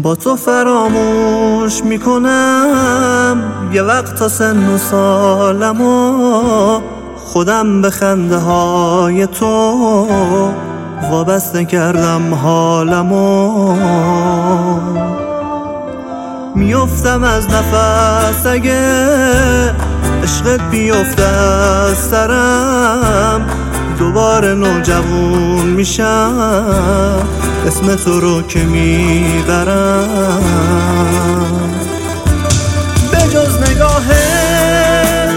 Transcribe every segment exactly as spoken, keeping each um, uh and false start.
با تو فراموش میکنم یه وقت تا سن و سالم و خودم به خنده های تو وابسته کردم حالم و میافتم از نفس اگه عشقت بیفته از سرم دوباره نوجوون میشم اسم تو رو که میبرم به جز نگاهت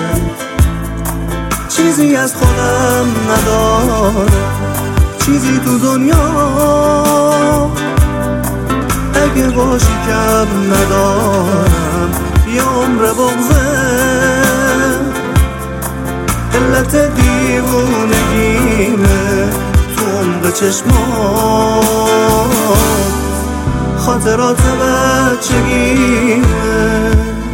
چیزی از خودم ندارم چیزی تو دنیا اگه باشی کم ندارم یه عمر بغضه علت دیوونگیمه تو عمق چشمات خاطرات بچگیمه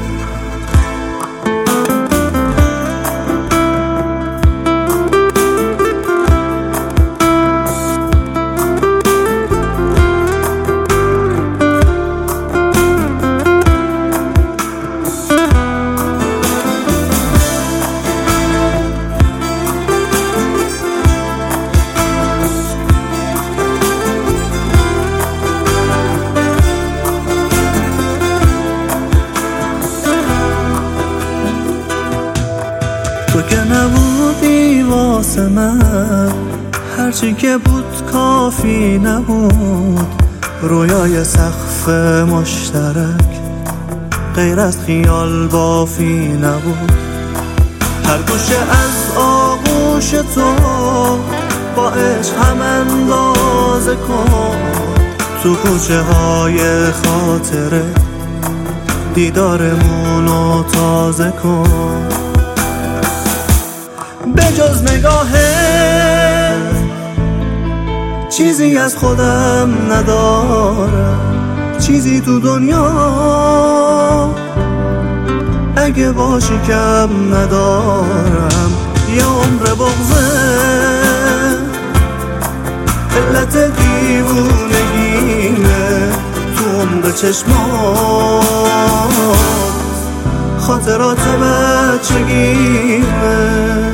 تو که نبودی واسه من هرچی که بود کافی نبود رویای سقف مشترک غیر از خیال بافی نبود هر گوشه از آغوش تو با عشق هم اندازه کن تو کوچه های خاطره دیدارمونو تازه کن به جز نگاهت چیزی از خودم ندارم چیزی تو دنیا اگه باشی کم ندارم یه عمر بغضه علت دیوونگیمه تو عمق چشمات خاطرات بچگیمه